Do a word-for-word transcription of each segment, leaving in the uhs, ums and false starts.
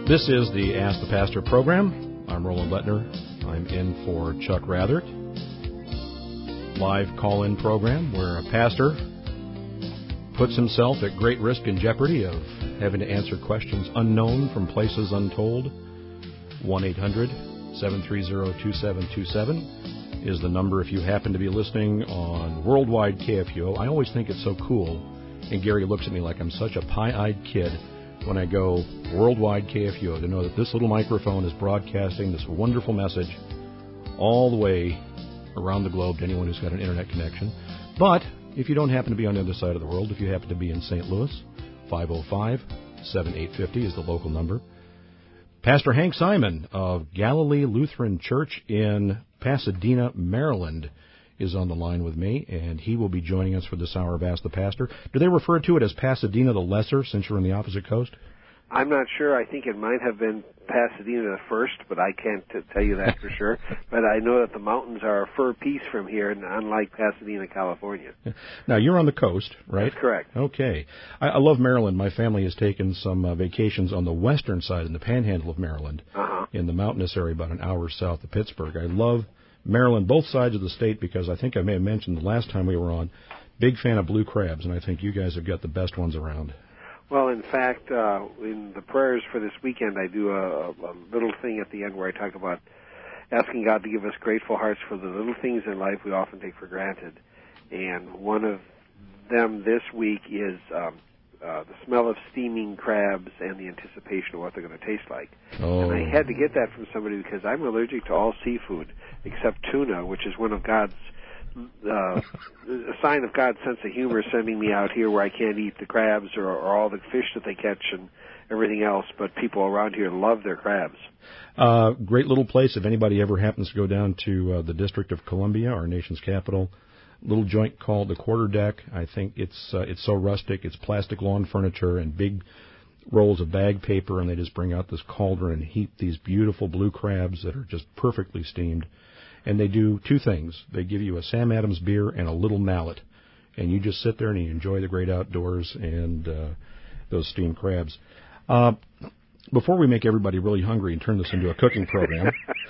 This is the Ask the Pastor program. I'm Roland Lettner. I'm in for Chuck Rathert. Live call-in program where a pastor puts himself at great risk and jeopardy of having to answer questions unknown from places untold. one eight hundred seven three zero two seven two seven is the number if you happen to be listening on Worldwide K F U O. I always think it's so cool, and Gary looks at me like I'm such a pie-eyed kid when I go Worldwide K F U O to know that this little microphone is broadcasting this wonderful message all the way around the globe to anyone who's got an internet connection. But if you don't happen to be on the other side of the world, if you happen to be in Saint Louis, five oh five, seven eight five oh is the local number. Pastor Hank Simon of Galilee Lutheran Church in Pasadena, Maryland, is on the line with me, and he will be joining us for this hour of Ask the Pastor. Do they refer to it as Pasadena the Lesser, since you're on the opposite coast? I'm not sure. I think it might have been Pasadena first, but I can't t- tell you that for sure. But I know that the mountains are a fur piece from here, and unlike Pasadena, California. Now, you're on the coast, right? That's correct. Okay. I, I love Maryland. My family has taken some uh, vacations on the western side, in the panhandle of Maryland, uh-huh. in the mountainous area about an hour south of Pittsburgh. I love Maryland, both sides of the state, because I think I may have mentioned the last time we were on, big fan of blue crabs, and I think you guys have got the best ones around. Well, in fact, uh, in the prayers for this weekend, I do a, a little thing at the end where I talk about asking God to give us grateful hearts for the little things in life we often take for granted. And one of them this week is um, uh, the smell of steaming crabs and the anticipation of what they're going to taste like. Oh. And I had to get that from somebody because I'm allergic to all seafood except tuna, which is one of God's Uh, a sign of God's sense of humor sending me out here where I can't eat the crabs or, or all the fish that they catch and everything else, but people around here love their crabs. Uh, great little place. If anybody ever happens to go down to uh, the District of Columbia, our nation's capital, little joint called the Quarter Deck. I think it's uh, it's so rustic. It's plastic lawn furniture and big rolls of bag paper, and they just bring out this cauldron and heat these beautiful blue crabs that are just perfectly steamed. And they do two things. They give you a Sam Adams beer and a little mallet. And you just sit there and you enjoy the great outdoors and uh, those steamed crabs. Uh, before we make everybody really hungry and turn this into a cooking program,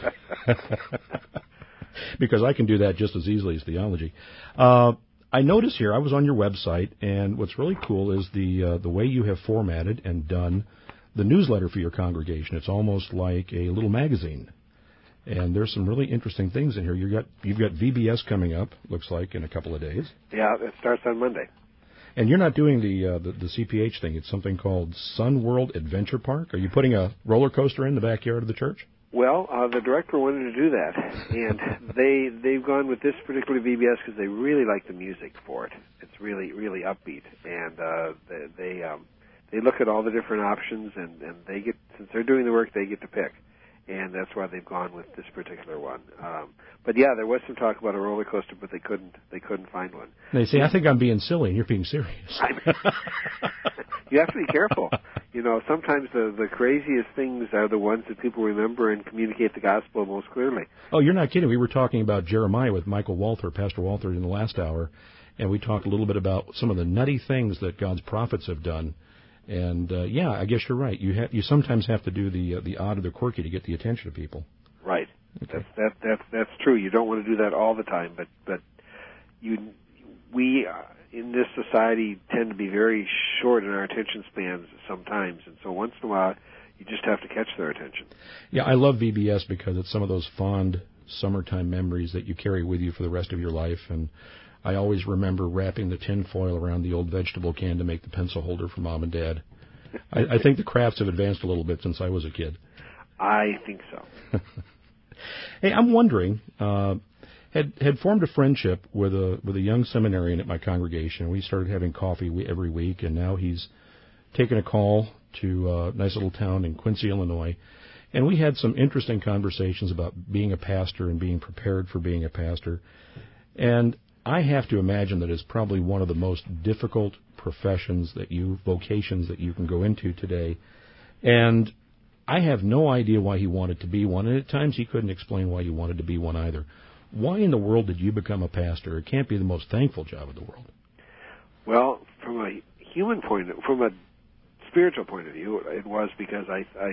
because I can do that just as easily as theology, uh, I notice here, I was on your website, and what's really cool is the uh, the way you have formatted and done the newsletter for your congregation. It's almost like a little magazine. And there's some really interesting things in here. You got you've got V B S coming up, looks like, in a couple of days. Yeah, it starts on Monday. And you're not doing the uh, the, the C P H thing. It's something called Sun World Adventure Park. Are you putting a roller coaster in the backyard of the church? Well, uh, the director wanted to do that, and they they've gone with this particular V B S because they really like the music for it. It's really really upbeat, and uh, they they, um, they look at all the different options, and, and they get since they're doing the work, they get to pick. And that's why they've gone with this particular one. Um, but yeah, there was some talk about a roller coaster, but they couldn't they couldn't find one. They say, I think I'm being silly, and you're being serious. You have to be careful. You know, sometimes the the craziest things are the ones that people remember and communicate the gospel most clearly. Oh, you're not kidding. We were talking about Jeremiah with Michael Walther, Pastor Walther, in the last hour, and we talked a little bit about some of the nutty things that God's prophets have done. And, uh, yeah, I guess you're right. You ha- you sometimes have to do the uh, the odd or the quirky to get the attention of people. Right. Okay. That's, that, that's, that's true. You don't want to do that all the time, but, but you, we uh, in this society tend to be very short in our attention spans sometimes, and so once in a while you just have to catch their attention. Yeah, I love V B S because it's some of those fond summertime memories that you carry with you for the rest of your life, and I always remember wrapping the tin foil around the old vegetable can to make the pencil holder for Mom and Dad. I, I think the crafts have advanced a little bit since I was a kid. I think so. Hey, I'm wondering, uh, had had formed a friendship with a with a young seminarian at my congregation. We started having coffee every week, and now he's taken a call to a nice little town in Quincy, Illinois. And we had some interesting conversations about being a pastor and being prepared for being a pastor. And I have to imagine that it's probably one of the most difficult professions that you, vocations that you can go into today. And I have no idea why he wanted to be one, and at times he couldn't explain why he wanted to be one either. Why in the world did you become a pastor? It can't be the most thankful job in the world. Well, from a human point, from a spiritual point of view, it was because I, I,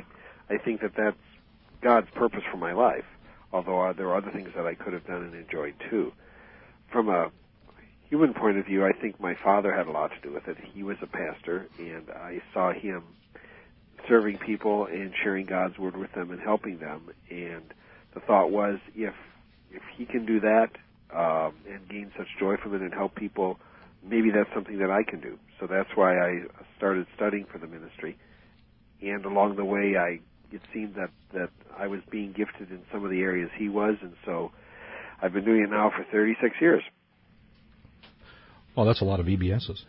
I think that that's God's purpose for my life, although uh, there are other things that I could have done and enjoyed too. From a human point of view, I think my father had a lot to do with it. He was a pastor, and I saw him serving people and sharing God's word with them and helping them. And the thought was, if if he can do that um, and gain such joy from it and help people, maybe that's something that I can do. So that's why I started studying for the ministry. And along the way, I it seemed that, that I was being gifted in some of the areas he was, and so I've been doing it now for thirty-six years. Well, that's a lot of V B S's.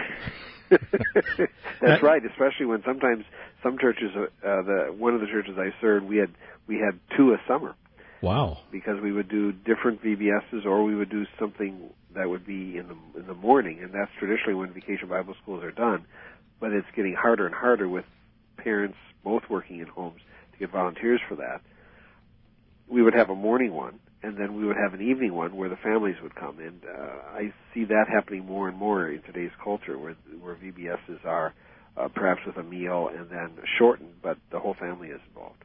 That's right, especially when sometimes some churches, uh, the one of the churches I served, we had we had two a summer. Wow! Because we would do different V B S's, or we would do something that would be in the in the morning, and that's traditionally when Vacation Bible Schools are done. But it's getting harder and harder with parents both working in homes to get volunteers for that. We would have a morning one, and then we would have an evening one where the families would come. And uh, I see that happening more and more in today's culture, where where V B S's are uh, perhaps with a meal and then shortened, but the whole family is involved.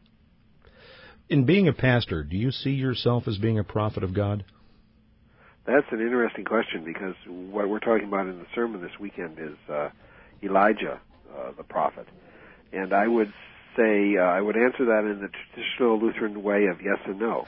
In being a pastor, do you see yourself as being a prophet of God? That's an interesting question, because what we're talking about in the sermon this weekend is uh, Elijah, uh, the prophet. And I would say, uh, I would answer that in the traditional Lutheran way of yes and no.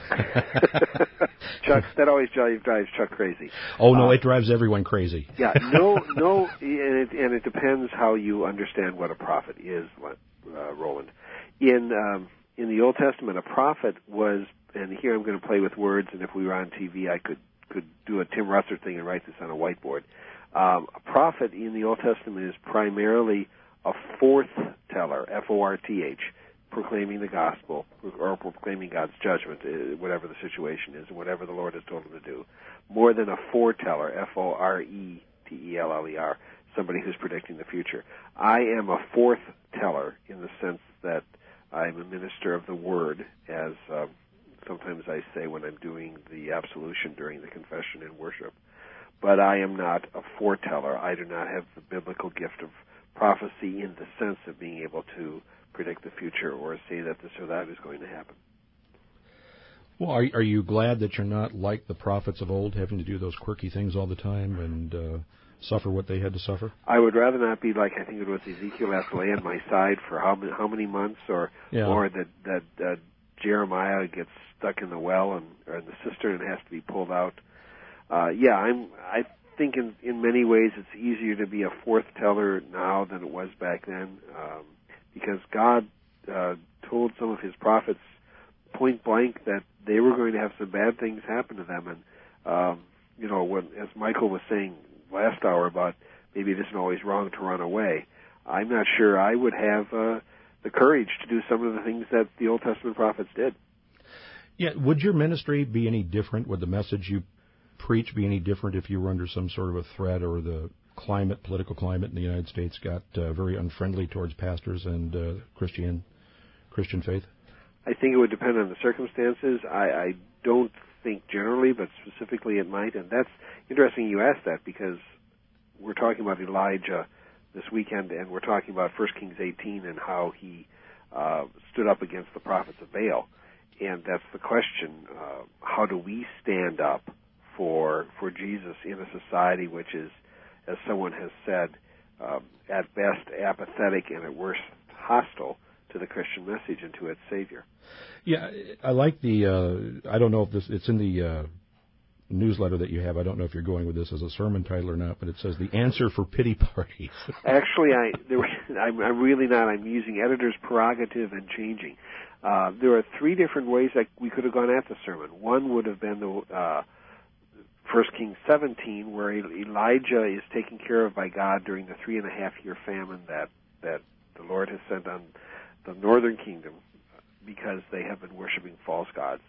Chuck, that always drives, drives Chuck crazy. Oh, no, uh, it drives everyone crazy. Yeah, no, no, and it, and it depends how you understand what a prophet is, uh, Roland. In um, in the Old Testament, a prophet was, and here I'm going to play with words, and if we were on T V, I could, could do a Tim Russert thing and write this on a whiteboard. Um, a prophet in the Old Testament is primarily a forth teller, F O R T H, proclaiming the gospel, or proclaiming God's judgment, whatever the situation is, whatever the Lord has told him to do, more than a foreteller, F O R E T E L L E R, somebody who's predicting the future. I am a forth teller in the sense that I'm a minister of the word, as uh, sometimes I say when I'm doing the absolution during the confession and worship. But I am not a foreteller. I do not have the biblical gift of prophecy in the sense of being able to predict the future or say that this or that is going to happen. Well, are, are you glad that you're not like the prophets of old, having to do those quirky things all the time and uh, suffer what they had to suffer? I would rather not be like, I think it was Ezekiel has to lay on my side for how many, how many months, or yeah. or that that uh, Jeremiah gets stuck in the well and or in the cistern and has to be pulled out. Uh, yeah, I'm. I think in in many ways it's easier to be a forth teller now than it was back then, um, because God uh, told some of His prophets point blank that they were going to have some bad things happen to them, and um, you know, when, as Michael was saying last hour about maybe it isn't always wrong to run away, I'm not sure I would have uh, the courage to do some of the things that the Old Testament prophets did. Yeah, would your ministry be any different? Would the message you preach be any different if you were under some sort of a threat, or the climate, political climate in the United States got uh, very unfriendly towards pastors and uh, Christian Christian faith? I think it would depend on the circumstances. I, I don't think generally, but specifically it might. And that's interesting you asked that, because we're talking about Elijah this weekend, and we're talking about First Kings eighteen and how he uh, stood up against the prophets of Baal. And that's the question, uh, how do we stand up for for Jesus in a society which is, as someone has said, um, at best apathetic and at worst hostile to the Christian message and to its Savior? Yeah, I like the, uh, I don't know if this, it's in the uh, newsletter that you have. I don't know if you're going with this as a sermon title or not, but it says the answer for pity parties. Actually, I, there were, I'm, I'm really not. I'm using editor's prerogative and changing. Uh, there are three different ways that we could have gone at the sermon. One would have been the uh, First Kings seventeen, where Elijah is taken care of by God during the three and a half year famine that, that the Lord has sent on the northern kingdom because they have been worshiping false gods.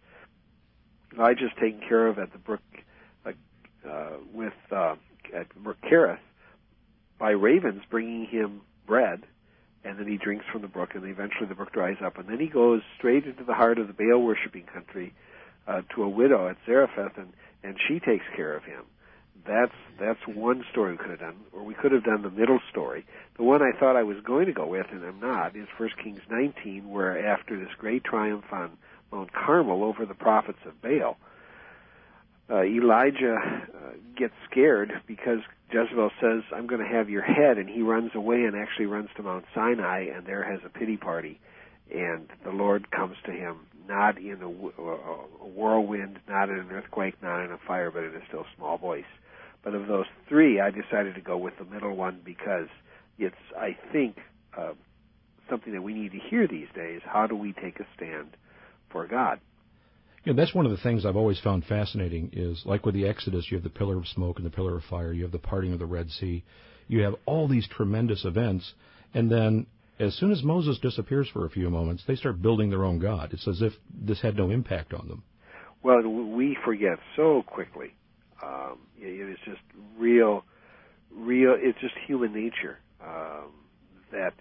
Elijah's taken care of at the brook uh, uh, with uh, at Brook Kerith by ravens bringing him bread, and then he drinks from the brook, and eventually the brook dries up, and then he goes straight into the heart of the Baal worshiping country uh, to a widow at Zarephath, and, and she takes care of him. that's that's one story we could have done, or we could have done the middle story. The one I thought I was going to go with, and I'm not, is First Kings nineteen, where after this great triumph on Mount Carmel over the prophets of Baal, uh, Elijah uh, gets scared because Jezebel says, I'm going to have your head, and he runs away and actually runs to Mount Sinai and there has a pity party. And the Lord comes to him, not in a, a whirlwind, not in an earthquake, not in a fire, but in a still small voice. But of those three, I decided to go with the middle one because it's, I think, uh, something that we need to hear these days. How do we take a stand for God? Yeah, that's one of the things I've always found fascinating is, like with the Exodus, you have the pillar of smoke and the pillar of fire. You have the parting of the Red Sea. You have all these tremendous events, and then as soon as Moses disappears for a few moments, they start building their own God. It's as if this had no impact on them. Well, we forget so quickly. Um, it is just real, real. It's just human nature um, that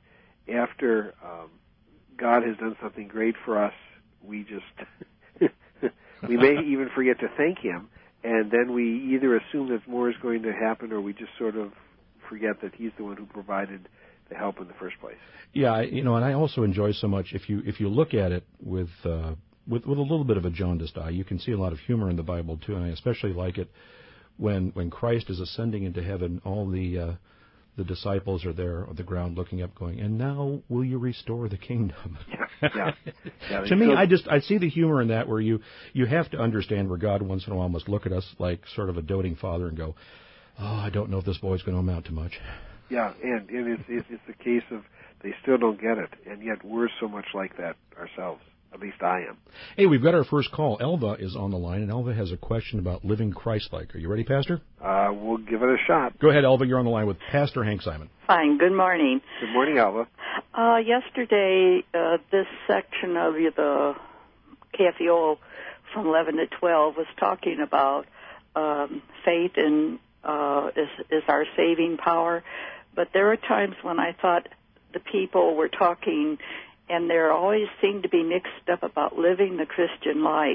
after um, God has done something great for us, we just we may even forget to thank Him, and then we either assume that more is going to happen, or we just sort of forget that He's the one who provided the help in the first place. Yeah, I, you know, and I also enjoy so much if you if you look at it with uh, with with a little bit of a jaundiced eye, you can see a lot of humor in the Bible too, and I especially like it when when Christ is ascending into heaven. All the uh, the disciples are there on the ground looking up, going, "And now will you restore the kingdom?" Yeah, yeah. yeah to me, I just I see the humor in that, where you you have to understand where God once in a while must look at us like sort of a doting father and go, "Oh, I don't know if this boy's going to amount to much." Yeah, and, and it's, it's it's the case of they still don't get it, and yet we're so much like that ourselves. At least I am. Hey, we've got our first call. Elva is on the line, and Elva has a question about living Christ-like. Are you ready, Pastor? Uh, we'll give it a shot. Go ahead, Elva. You're on the line with Pastor Hank Simon. Fine. Good morning. Good morning, Elva. Uh, yesterday, uh, this section of the K F E O from eleven to twelve was talking about um, faith and uh, is, is our saving power. But there were times when I thought the people were talking, and there always seemed to be mixed up about living the Christian life,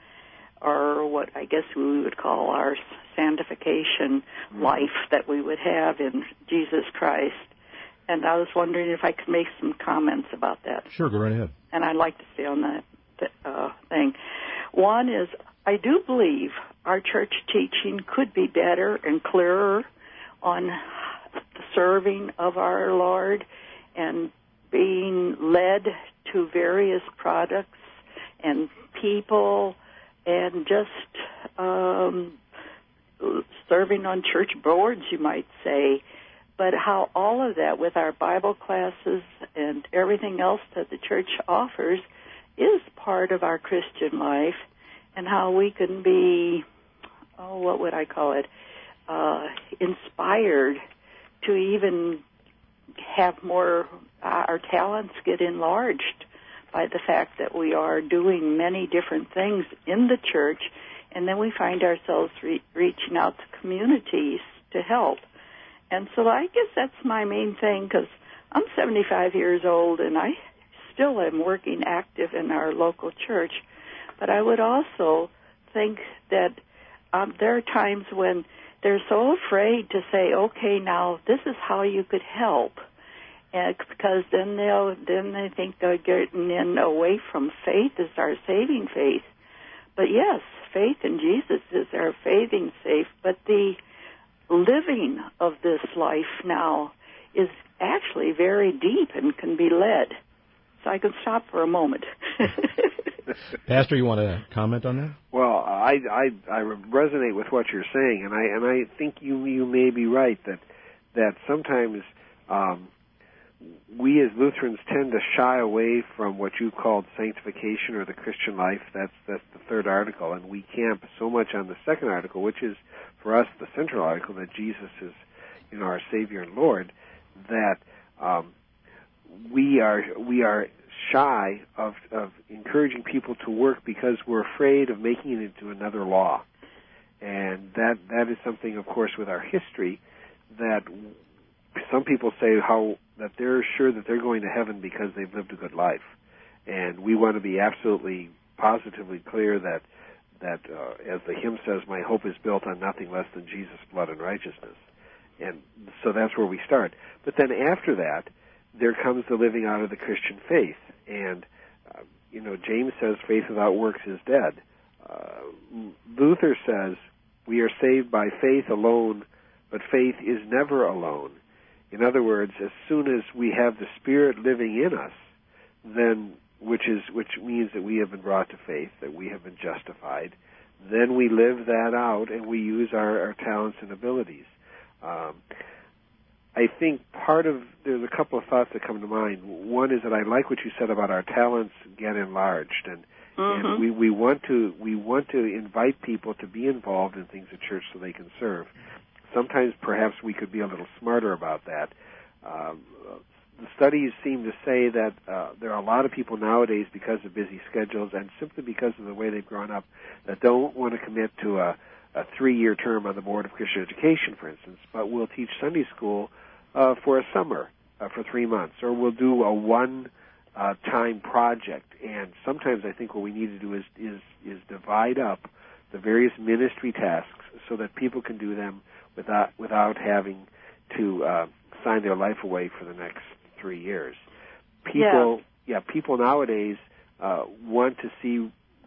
or what I guess we would call our sanctification mm-hmm. life that we would have in Jesus Christ. And I was wondering if I could make some comments about that. Sure, go right ahead. And I'd like to stay on that uh, thing. One is, I do believe our church teaching could be better and clearer on the serving of our Lord and being led to various products and people and just um, serving on church boards, you might say. But how all of that with our Bible classes and everything else that the church offers is part of our Christian life, and how we can be, oh, what would I call it, uh, inspired to even have more, uh, our talents get enlarged by the fact that we are doing many different things in the church, and then we find ourselves re- reaching out to communities to help. And so I guess that's my main thing, because I'm seventy-five years old, and I still am working active in our local church. But I would also think that um, there are times when they're so afraid to say, okay, now this is how you could help, and because then they'll then they think they're getting in away from faith as our saving faith. But yes, faith in Jesus is our saving faith, but the living of this life now is actually very deep and can be led. So I can stop for a moment. Pastor, you want to comment on that? Well, I, I I resonate with what you're saying, and I and I think you you may be right that that sometimes um, we as Lutherans tend to shy away from what you called sanctification or the Christian life. That's that's the third article, and we camp so much on the second article, which is for us the central article, that Jesus is, you know, our Savior and Lord. That um, we are we are shy of of encouraging people to work because we're afraid of making it into another law, and that that is something, of course, with our history that some people say how that they're sure that they're going to heaven because they've lived a good life, and we want to be absolutely positively clear that that, uh, as the hymn says, my hope is built on nothing less than Jesus' blood and righteousness. And so that's where we start. But then after that, there comes the living out of the Christian faith. And, uh, you know, James says faith without works is dead. Uh, Luther says we are saved by faith alone, but faith is never alone. In other words, as soon as we have the Spirit living in us, then which is which means that we have been brought to faith, that we have been justified, then we live that out and we use our, our talents and abilities. Um, I think part of, there's a couple of thoughts that come to mind. One is that I like what you said about our talents get enlarged, and, mm-hmm. and we, we want to we want to invite people to be involved in things at church so they can serve. Sometimes perhaps we could be a little smarter about that. Um, the studies seem to say that uh, there are a lot of people nowadays, because of busy schedules and simply because of the way they've grown up, that don't want to commit to a, a three-year term on the Board of Christian Education, for instance, but will teach Sunday school uh, for a summer, uh, for three months, or we'll do a one-time uh, project. And sometimes I think what we need to do is, is, is divide up the various ministry tasks so that people can do them without without having to uh, sign their life away for the next three years. People, yeah, yeah people nowadays uh, want to see,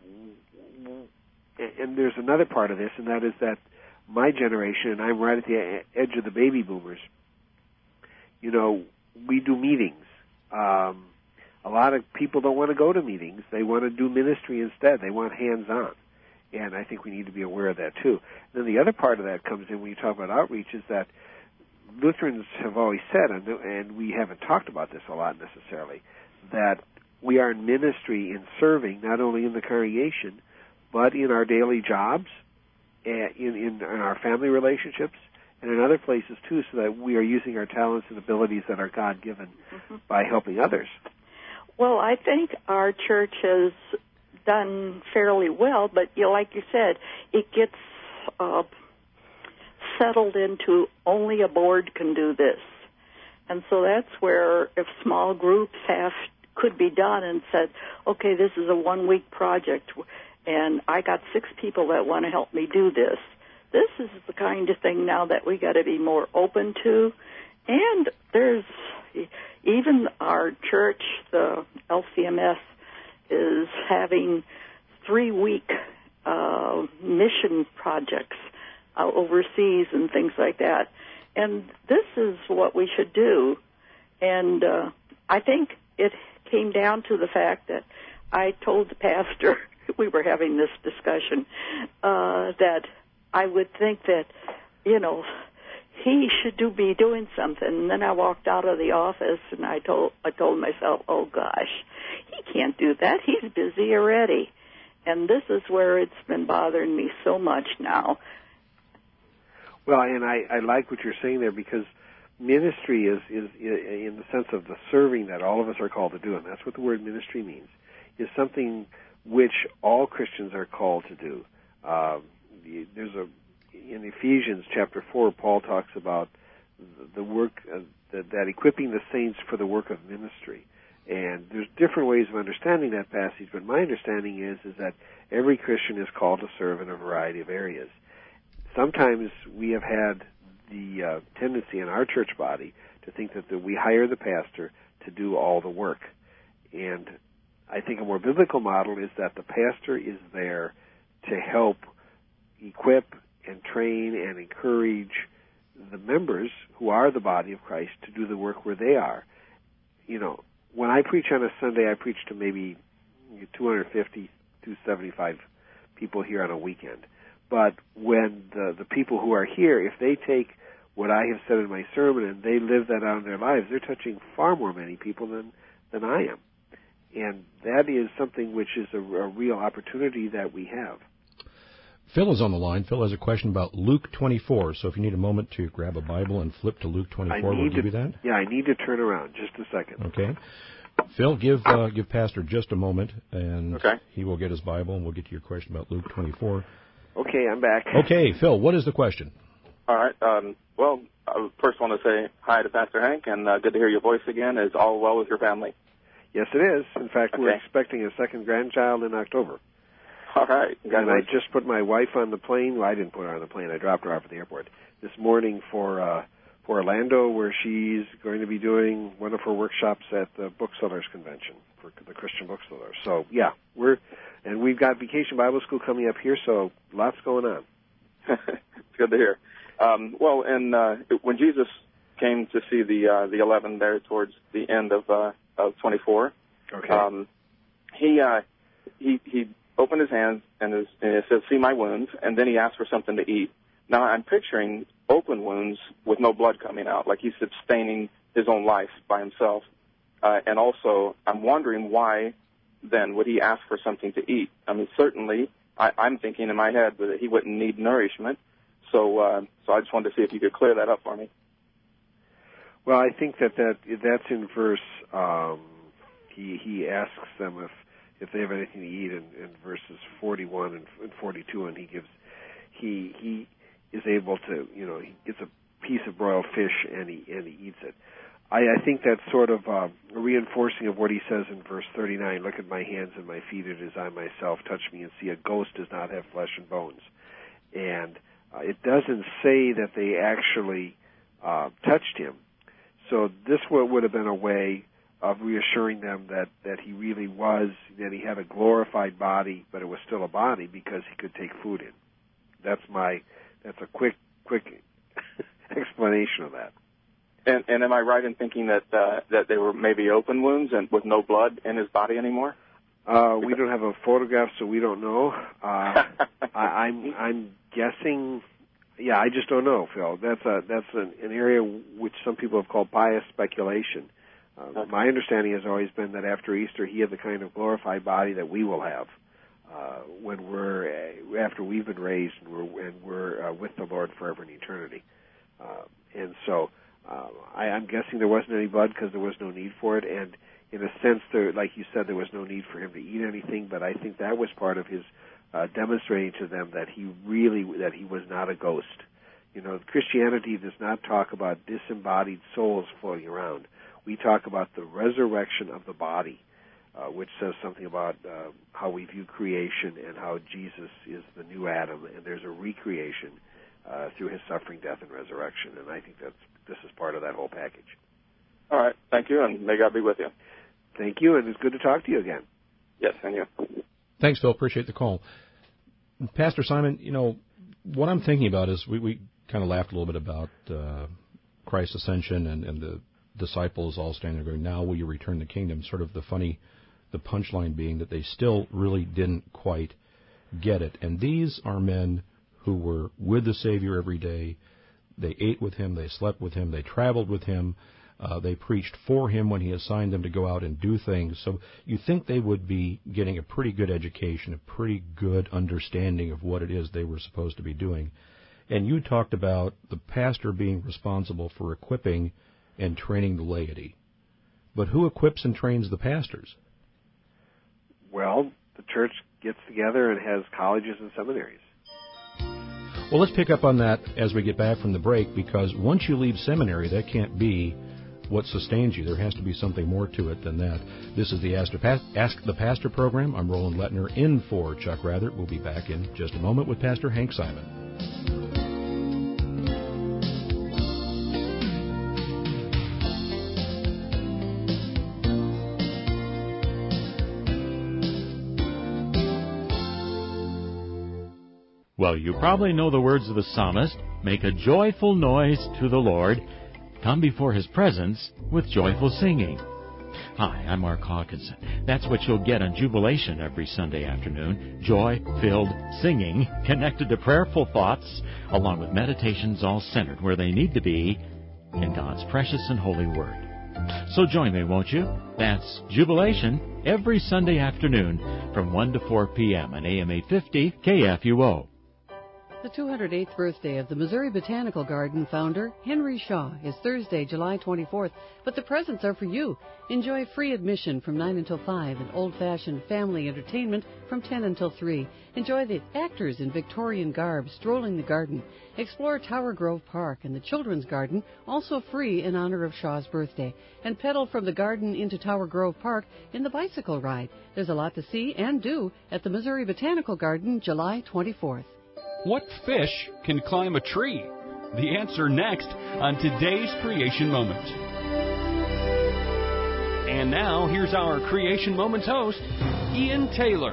and there's another part of this, and that is that my generation, and I'm right at the edge of the baby boomers, you know, we do meetings. Um, a lot of people don't want to go to meetings. They want to do ministry instead. They want hands-on. And I think we need to be aware of that, too. Then the other part of that comes in when you talk about outreach is that Lutherans have always said, and, and we haven't talked about this a lot necessarily, that we are in ministry in serving not only in the congregation, but in our daily jobs, in, in, in our family relationships, and in other places, too, so that we are using our talents and abilities that are God-given mm-hmm. by helping others. Well, I think our church has done fairly well, but you know, like you said, it gets uh, settled into only a board can do this. And so that's where if small groups have could be done and said, okay, this is a one-week project, and I got six people that want to help me do this. This is the kind of thing now that we got to be more open to. And there's even our church, the L C M S, is having three-week uh, mission projects uh, overseas and things like that. And this is what we should do. And uh, I think it came down to the fact that I told the pastor, we were having this discussion, uh, that I would think that, you know, he should do be doing something. And then I walked out of the office and I told I told myself, oh gosh, he can't do that. He's busy already. And this is where it's been bothering me so much now. Well, and I, I like what you're saying there, because ministry is, is in the sense of the serving that all of us are called to do, and that's what the word ministry means, is something which all Christians are called to do. Um, there's a in Ephesians chapter four, Paul talks about the work uh, that, that equipping the saints for the work of ministry. And there's different ways of understanding that passage, but my understanding is is that every Christian is called to serve in a variety of areas. Sometimes we have had the uh, tendency in our church body to think that the, we hire the pastor to do all the work. And I think a more biblical model is that the pastor is there to help equip and train and encourage the members who are the body of Christ to do the work where they are. You know, when I preach on a Sunday, I preach to maybe two hundred fifty, two hundred seventy-five people here on a weekend. But when the, the people who are here, if they take what I have said in my sermon and they live that out in their lives, they're touching far more many people than, than I am. And that is something which is a, a real opportunity that we have. Phil is on the line. Phil has a question about Luke twenty-four. So if you need a moment to grab a Bible and flip to Luke twenty-four, we'll give to, you that. Yeah, I need to turn around. Just a second. Okay. Phil, give uh, give Pastor just a moment, and okay. he will get his Bible, and we'll get to your question about Luke twenty-four. Okay, I'm back. Okay, Phil, what is the question? All right. Um, well, I first want to say hi to Pastor Hank, and uh, good to hear your voice again. Is all well with your family? Yes, it is. In fact, okay. We're expecting a second grandchild in October. All right. And I just put my wife on the plane. Well, I didn't put her on the plane. I dropped her off at the airport this morning for uh, for Orlando, where she's going to be doing one of her workshops at the Booksellers Convention for the Christian Booksellers. So, yeah, we're and we've got Vacation Bible School coming up here, so lots going on. It's good to hear. Um, well, and uh, when Jesus came to see the uh, the eleven there towards the end of uh, of twenty-four, okay. um, he uh, he he opened his hands and, his, and it said, "See my wounds," and then he asked for something to eat. Now I'm picturing open wounds with no blood coming out, like he's sustaining his own life by himself. Uh, and also, I'm wondering why then would he ask for something to eat? I mean, certainly, I, I'm thinking in my head that he wouldn't need nourishment. So, uh, so I just wanted to see if you could clear that up for me. Well, I think that, that that's in verse. Um, he he asks them if if they have anything to eat in, in verses forty-one and, and forty-two, and he gives he he is able to you know he gets a piece of broiled fish and he and he eats it. I, I think that's sort of uh, a reinforcing of what he says in verse thirty-nine. Look at my hands and my feet; it is I myself. Touch me and see. A ghost does not have flesh and bones, and uh, it doesn't say that they actually uh, touched him. So this would, would have been a way of reassuring them that, that he really was, that he had a glorified body, but it was still a body because he could take food in. That's my, that's a quick, quick explanation of that. And, and am I right in thinking that uh, that they were maybe open wounds and with no blood in his body anymore? Uh, we don't have a photograph, so we don't know. Uh, I, I'm I'm guessing. Yeah, I just don't know, Phil. That's a that's an, an area which some people have called pious speculation. Uh, okay. My understanding has always been that after Easter, he had the kind of glorified body that we will have uh, when we're uh, after we've been raised and we're and we're uh, with the Lord forever in eternity. Uh, and so, uh, I, I'm guessing there wasn't any blood because there was no need for it. And in a sense, there, like you said, there was no need for him to eat anything. But I think that was part of his. Uh, demonstrating to them that he really, that he was not a ghost. You know, Christianity does not talk about disembodied souls floating around. We talk about the resurrection of the body, uh, which says something about uh, how we view creation and how Jesus is the new Adam, and there's a recreation uh, through his suffering, death, and resurrection. And I think that's this is part of that whole package. All right. Thank you, and may God be with you. Thank you, and it's good to talk to you again. Yes, and you. Thanks, Phil. Appreciate the call. Pastor Simon, you know, what I'm thinking about is we, we kind of laughed a little bit about uh, Christ's ascension and, and the disciples all standing there going, now will you return the kingdom? Sort of the funny, the punchline being that they still really didn't quite get it. And these are men who were with the Savior every day. They ate with him. They slept with him. They traveled with him. Uh, they preached for him when he assigned them to go out and do things. So you think they would be getting a pretty good education, a pretty good understanding of what it is they were supposed to be doing. And you talked about the pastor being responsible for equipping and training the laity. But who equips and trains the pastors? Well, the church gets together and has colleges and seminaries. Well, let's pick up on that as we get back from the break, because once you leave seminary, that can't be what sustains you. There has to be something more to it than that. This is the Ask the Pastor program. I'm Roland Lettner in for Chuck Rather. We'll be back in just a moment with Pastor Hank Simon. Well, you probably know the words of the psalmist, make a joyful noise to the Lord. Come before his presence with joyful singing. Hi, I'm Mark Hawkinson. That's what you'll get on Jubilation every Sunday afternoon. Joy-filled singing connected to prayerful thoughts, along with meditations all centered where they need to be in God's precious and holy Word. So join me, won't you? That's Jubilation every Sunday afternoon from one to four p.m. on A M eight fifty K F U O. The two hundred eighth birthday of the Missouri Botanical Garden founder, Henry Shaw, is Thursday, July twenty-fourth, but the presents are for you. Enjoy free admission from nine until five and old-fashioned family entertainment from ten until three. Enjoy the actors in Victorian garb strolling the garden. Explore Tower Grove Park and the Children's Garden, also free in honor of Shaw's birthday. And pedal from the garden into Tower Grove Park in the bicycle ride. There's a lot to see and do at the Missouri Botanical Garden, July twenty-fourth. What fish can climb a tree? The answer next on today's Creation Moment. And now, here's our Creation Moments host, Ian Taylor.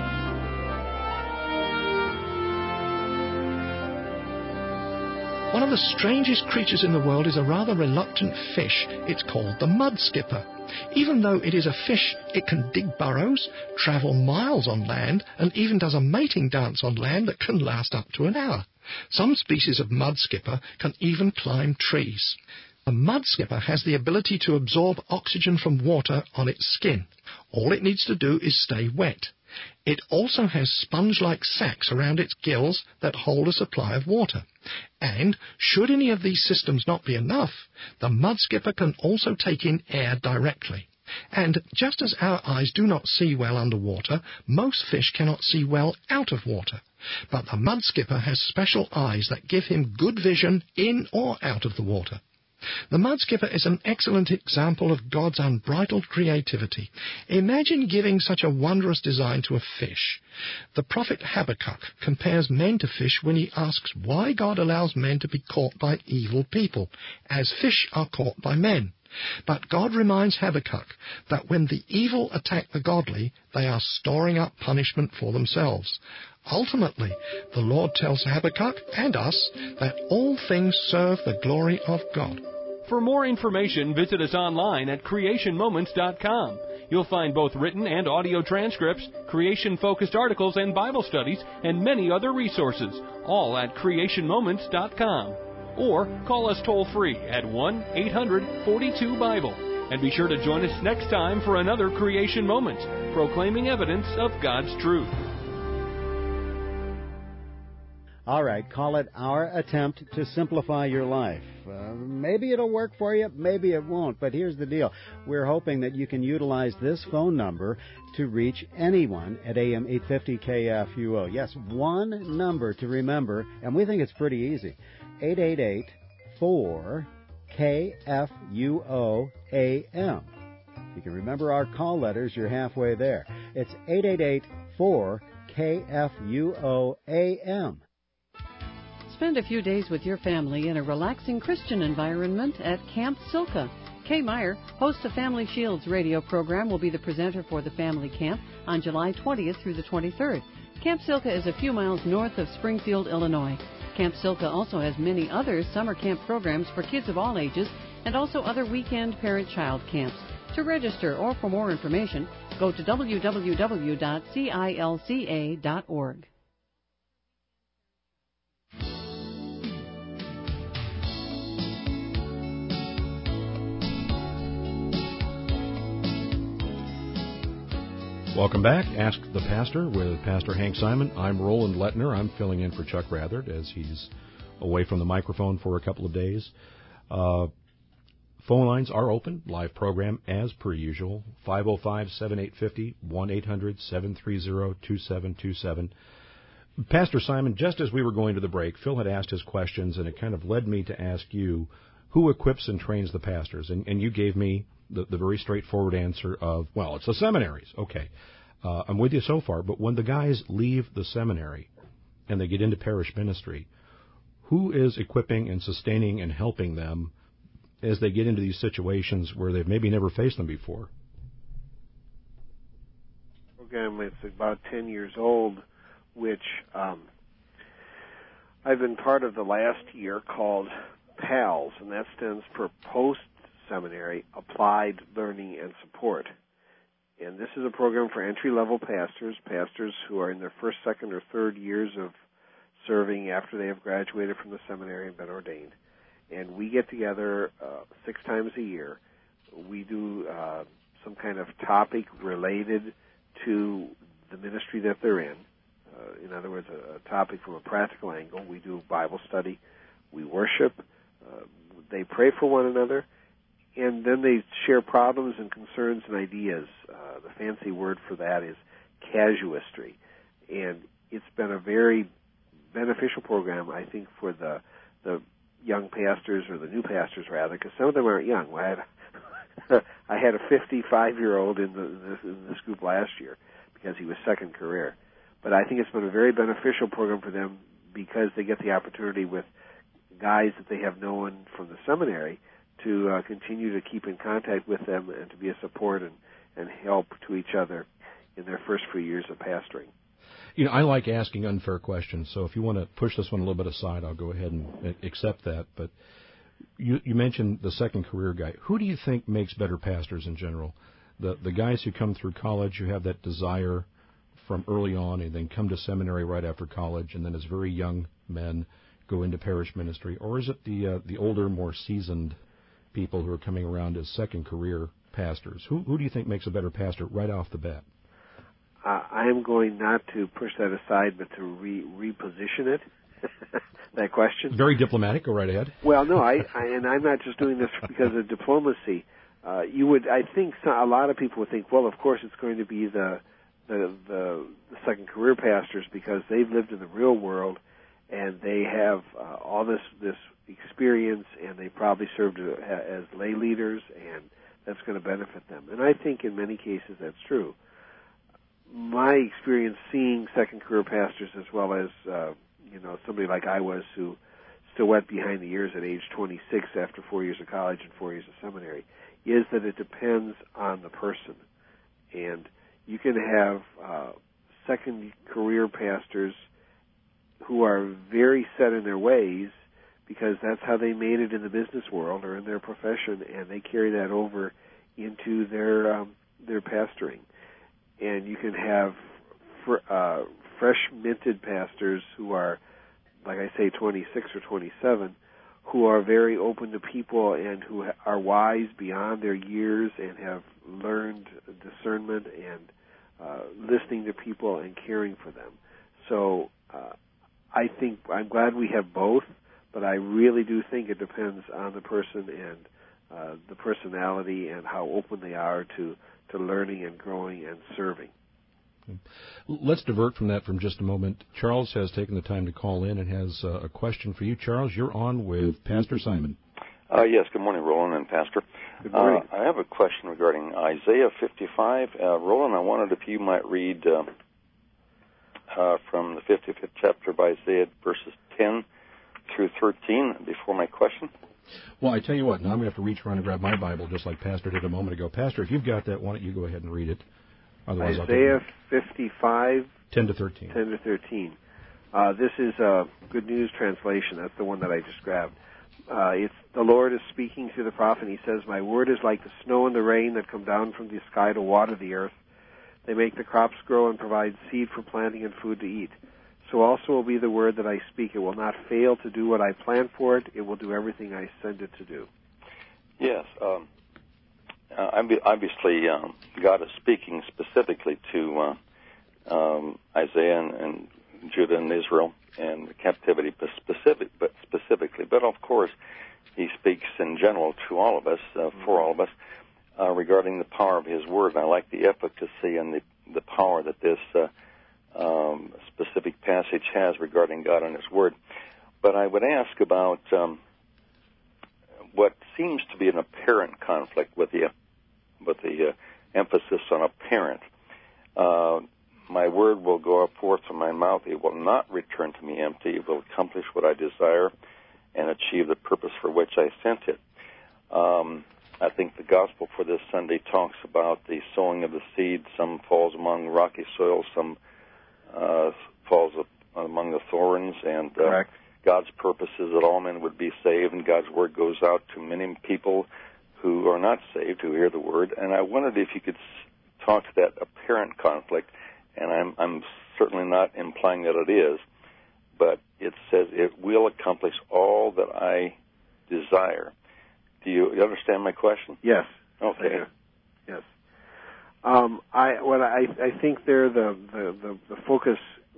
One of the strangest creatures in the world is a rather reluctant fish. It's called the mud skipper. Even though it is a fish, it can dig burrows, travel miles on land, and even does a mating dance on land that can last up to an hour. Some species of mud skipper can even climb trees. A mud skipper has the ability to absorb oxygen from water on its skin. All it needs to do is stay wet. It also has sponge-like sacs around its gills that hold a supply of water. And, should any of these systems not be enough, the mud skipper can also take in air directly. And just as our eyes do not see well underwater, most fish cannot see well out of water. But the mud skipper has special eyes that give him good vision in or out of the water. The mud skipper is an excellent example of God's unbridled creativity. Imagine giving such a wondrous design to a fish. The prophet Habakkuk compares men to fish when he asks why God allows men to be caught by evil people, as fish are caught by men. But God reminds Habakkuk that when the evil attack the godly, they are storing up punishment for themselves. Ultimately, the Lord tells Habakkuk and us that all things serve the glory of God. For more information, visit us online at creation moments dot com. You'll find both written and audio transcripts, creation-focused articles and Bible studies, and many other resources, all at creation moments dot com. Or call us toll-free at one eight hundred forty-two Bible. And be sure to join us next time for another Creation Moment, proclaiming evidence of God's truth. All right, call it our attempt to simplify your life. Uh, maybe it'll work for you, maybe it won't, but here's the deal. We're hoping that you can utilize this phone number to reach anyone at A M eight fifty K F U O. Yes, one number to remember, and we think it's pretty easy. eight eight eight, four, K F U O A M. If you can remember our call letters, you're halfway there. It's eight eight eight, four, K F U O A M. Spend a few days with your family in a relaxing Christian environment at Camp Silka. Kay Meyer, host of Family Shields radio program, will be the presenter for the family camp on July twentieth through the twenty-third. Camp Silka is a few miles north of Springfield, Illinois. Camp Silka also has many other summer camp programs for kids of all ages and also other weekend parent-child camps. To register or for more information, go to w w w dot cilca dot org. Welcome back. Ask the Pastor with Pastor Hank Simon. I'm Roland Lettner. I'm filling in for Chuck Rathert as he's away from the microphone for a couple of days. Uh, phone lines are open. Live program as per usual. five oh five, seven eight five oh, one eight hundred, seven three zero, two seven two seven. Pastor Simon, just as we were going to the break, Phil had asked his questions, and it kind of led me to ask you, who equips and trains the pastors? And, and you gave me the, the very straightforward answer of, well, it's the seminaries. Okay, uh, I'm with you so far. But when the guys leave the seminary and they get into parish ministry, who is equipping and sustaining and helping them as they get into these situations where they've maybe never faced them before? Program, it's about ten years old, which um, I've been part of the last year called PALS, and that stands for Post-Seminary Applied Learning and Support. And this is a program for entry-level pastors, pastors who are in their first, second, or third years of serving after they have graduated from the seminary and been ordained. And we get together uh, six times a year. We do uh, some kind of topic related to the ministry that they're in. Uh, uh, in other words, a, a topic from a practical angle. We do Bible study, we worship, uh, they pray for one another, and then they share problems and concerns and ideas. Uh, the fancy word for that is casuistry. And it's been a very beneficial program, I think, for the the young pastors, or the new pastors, rather, because some of them aren't young. I had, I had a fifty-five-year-old in, the, in, this, in this group last year because he was second career. But I think it's been a very beneficial program for them because they get the opportunity with guys that they have known from the seminary to uh, continue to keep in contact with them and to be a support and, and help to each other in their first few years of pastoring. You know, I like asking unfair questions, so if you want to push this one a little bit aside, I'll go ahead and accept that. But you, you mentioned the second career guy. Who do you think makes better pastors in general? The the guys who come through college, who have that desire from early on and then come to seminary right after college, and then as very young men go into parish ministry? Or is it the uh, the older, more seasoned people who are coming around as second career pastors? Who who do you think makes a better pastor right off the bat? Uh, I am going not to push that aside, but to re- reposition it. That question. Very diplomatic. Go right ahead. Well, no, I, I and I'm not just doing this because of diplomacy. Uh, you would, I think, so, a lot of people would think, well, of course, it's going to be the the, the the second career pastors because they've lived in the real world and they have uh, all this this experience, and they probably served as lay leaders, and that's going to benefit them. And I think in many cases that's true. My experience seeing second career pastors, as well as uh, you know somebody like I was, who still went behind the ears at age twenty-six after four years of college and four years of seminary, is that it depends on the person. And you can have uh, second career pastors who are very set in their ways because that's how they made it in the business world or in their profession, and they carry that over into their um, their pastoring. And you can have fr- uh, fresh minted pastors who are, like I say, twenty-six or twenty-seven, who are very open to people and who are wise beyond their years and have learned discernment and uh, listening to people and caring for them. So uh, I think I'm glad we have both, but I really do think it depends on the person and uh, the personality and how open they are to to learning and growing and serving. Let's divert from that for just a moment. Charles has taken the time to call in and has uh, a question for you. Charles, you're on with Pastor Simon. Uh, yes, good morning, Roland and Pastor. Good morning. Uh, I have a question regarding Isaiah fifty-five. Uh, Roland, I wondered if you might read uh, uh, from the fifty-fifth chapter of Isaiah, verses ten through thirteen, before my question. Well, I tell you what, now I'm going to have to reach around and grab my Bible just like Pastor did a moment ago. Pastor, if you've got that, why don't you go ahead and read it? Otherwise, Isaiah I'll fifty-five, ten to thirteen. ten to thirteen. Uh, this is a Good News translation. That's the one that I just grabbed. Uh, it's the Lord is speaking through the prophet. He says, "My word is like the snow and the rain that come down from the sky to water the earth. They make the crops grow and provide seed for planting and food to eat. So also will be the word that I speak. It will not fail to do what I plan for it. It will do everything I send it to do." Yes. Um, uh, obviously, um, God is speaking specifically to uh, um, Isaiah and, and Judah and Israel and the captivity, but specific, but specifically. But of course, He speaks in general to all of us, uh, for all of us, uh, regarding the power of His word. And I like the efficacy and the the power that this Uh, Um, specific passage has regarding God and His Word. But I would ask about um, what seems to be an apparent conflict with the with the uh, emphasis on apparent. Uh, my word will go up forth from my mouth; it will not return to me empty. It will accomplish what I desire and achieve the purpose for which I sent it. Um, I think the gospel for this Sunday talks about the sowing of the seed. Some falls among rocky soil, some Uh, falls among the thorns, and uh, God's purpose is that all men would be saved, and God's word goes out to many people who are not saved, who hear the word. And I wondered if you could talk to that apparent conflict, and I'm, I'm certainly not implying that it is, but it says it will accomplish all that I desire. Do you understand my question? Yes. Okay. Yes. Um, I what I, I think there the, the, the, the focus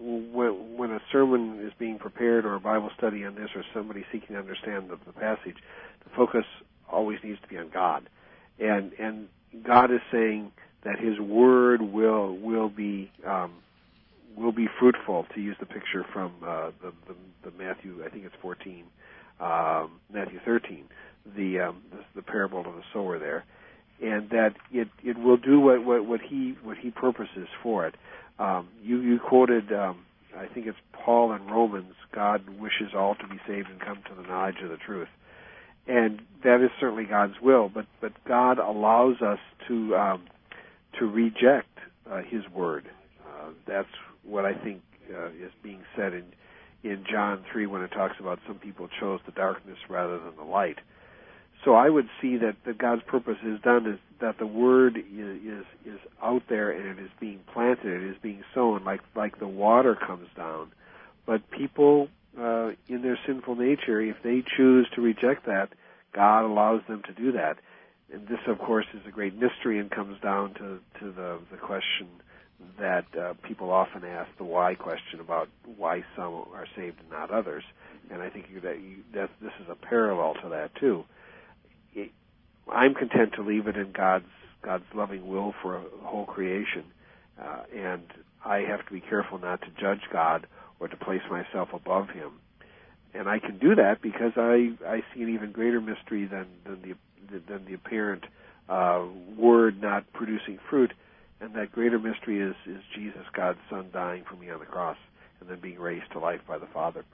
when, when a sermon is being prepared or a Bible study on this or somebody seeking to understand the, the passage, the focus always needs to be on God. And and God is saying that His Word will will be um, will be fruitful, to use the picture from uh, the, the the Matthew, I think it's fourteen, um, Matthew thirteen, the, um, the the parable of the sower there, and that it, it will do what, what, what he what he purposes for it. Um, you you quoted, um, I think it's Paul in Romans, God wishes all to be saved and come to the knowledge of the truth. And that is certainly God's will, but, but God allows us to um, to reject uh, His Word. Uh, that's what I think uh, is being said in in John three when it talks about some people chose the darkness rather than the light. So I would see that, that God's purpose is done is that the Word is, is is out there and it is being planted, it is being sown like like the water comes down. But people uh, in their sinful nature, if they choose to reject that, God allows them to do that. And this, of course, is a great mystery and comes down to, to the, the question that uh, people often ask, the why question about why some are saved and not others. And I think that, you, that this is a parallel to that, too. It, I'm content to leave it in God's God's loving will for a whole creation, uh, and I have to be careful not to judge God or to place myself above Him. And I can do that because I, I see an even greater mystery than than the than the apparent uh, Word not producing fruit, and that greater mystery is, is Jesus, God's Son, dying for me on the cross and then being raised to life by the Father.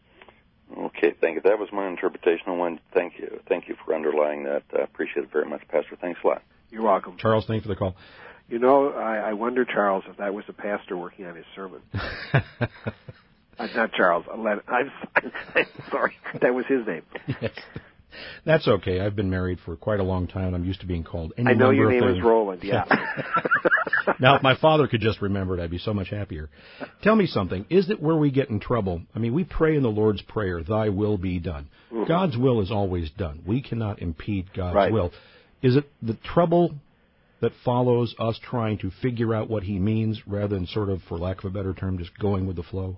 Okay, thank you. That was my interpretation. One, thank you. Thank you for underlying that. I appreciate it very much, Pastor. Thanks a lot. You're welcome. Charles, thank you for the call. You know, I, I wonder, Charles, if that was a pastor working on his sermon. uh, not Charles. I'm, I'm sorry. That was his name. Yes. That's okay. I've been married for quite a long time, and I'm used to being called any I know number your of name things. is Roland, yeah. Now, if my father could just remember it, I'd be so much happier. Tell me something. Is it where we get in trouble? I mean, we pray in the Lord's Prayer, Thy will be done. Mm-hmm. God's will is always done. We cannot impede God's right. will. Is it the trouble that follows us trying to figure out what He means rather than sort of, for lack of a better term, just going with the flow?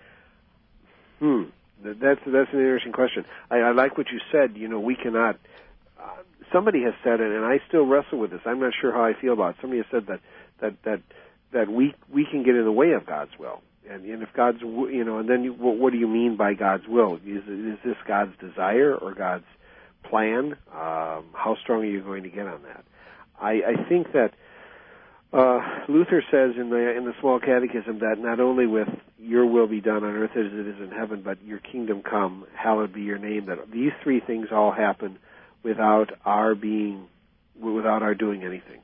Hmm. That's that's an interesting question. I, I like what you said. You know, we cannot. Uh, somebody has said it, and I still wrestle with this. I'm not sure how I feel about it. Somebody has said that that that that we we can get in the way of God's will, and, and if God's you know, and then you, what, what do you mean by God's will? Is is this God's desire or God's plan? Um, how strong are you going to get on that? I, I think that. Uh, Luther says in the in the Small Catechism that not only with your will be done on earth as it is in heaven, but your kingdom come, hallowed be your name, that these three things all happen without our being, without our doing anything.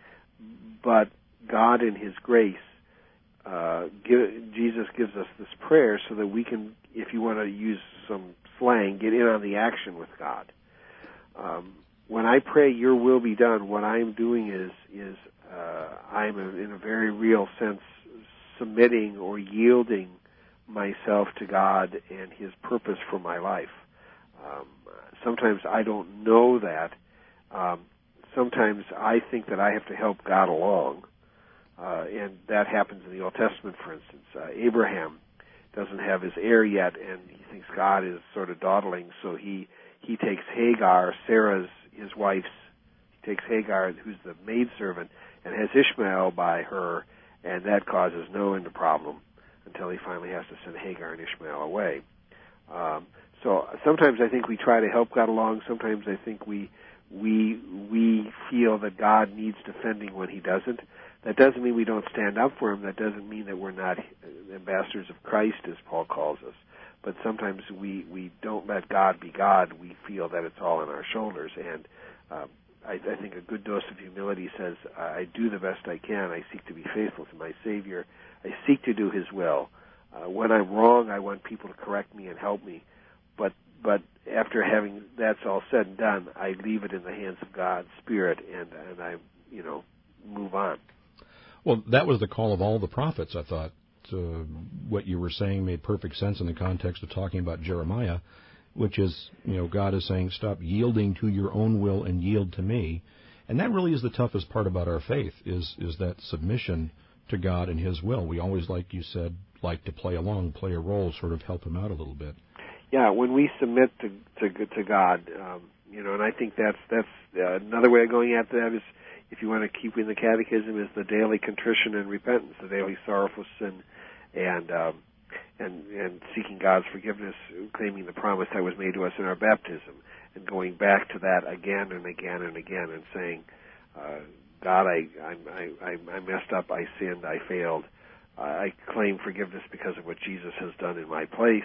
But God in His grace, uh, give, Jesus gives us this prayer so that we can, if you want to use some slang, get in on the action with God. Um, when I pray your will be done, what I'm doing is, is Uh, I'm a, in a very real sense submitting or yielding myself to God and His purpose for my life. Um, sometimes I don't know that. Um, sometimes I think that I have to help God along, uh, and that happens in the Old Testament, for instance. Uh, Abraham doesn't have his heir yet, and he thinks God is sort of dawdling, so he, he takes Hagar, Sarah's, his wife's, he takes Hagar, who's the maidservant, and has Ishmael by her, and that causes no end of problem until he finally has to send Hagar and Ishmael away. Um, so sometimes I think we try to help God along. Sometimes I think we we we feel that God needs defending when He doesn't. That doesn't mean we don't stand up for Him. That doesn't mean that we're not ambassadors of Christ, as Paul calls us. But sometimes we, we don't let God be God. We feel that it's all on our shoulders. And um, I, I think a good dose of humility says, I do the best I can. I seek to be faithful to my Savior. I seek to do His will. Uh, when I'm wrong, I want people to correct me and help me. But but after having that's all said and done, I leave it in the hands of God's Spirit, and, and I, you know, move on. Well, that was the call of all the prophets, I thought. Uh, what you were saying made perfect sense in the context of talking about Jeremiah, which is, you know, God is saying, stop yielding to your own will and yield to me. And that really is the toughest part about our faith, is is that submission to God and His will. We always, like you said, like to play along, play a role, sort of help Him out a little bit. Yeah, when we submit to to, to God, um, you know, and I think that's that's uh, another way of going at that is, if you want to keep in the Catechism, is the daily contrition and repentance, the daily sorrowful sin, and um, and and seeking God's forgiveness, claiming the promise that was made to us in our baptism, and going back to that again and again and again, and saying, uh, God, I, I I I messed up, I sinned, I failed. Uh, I claim forgiveness because of what Jesus has done in my place.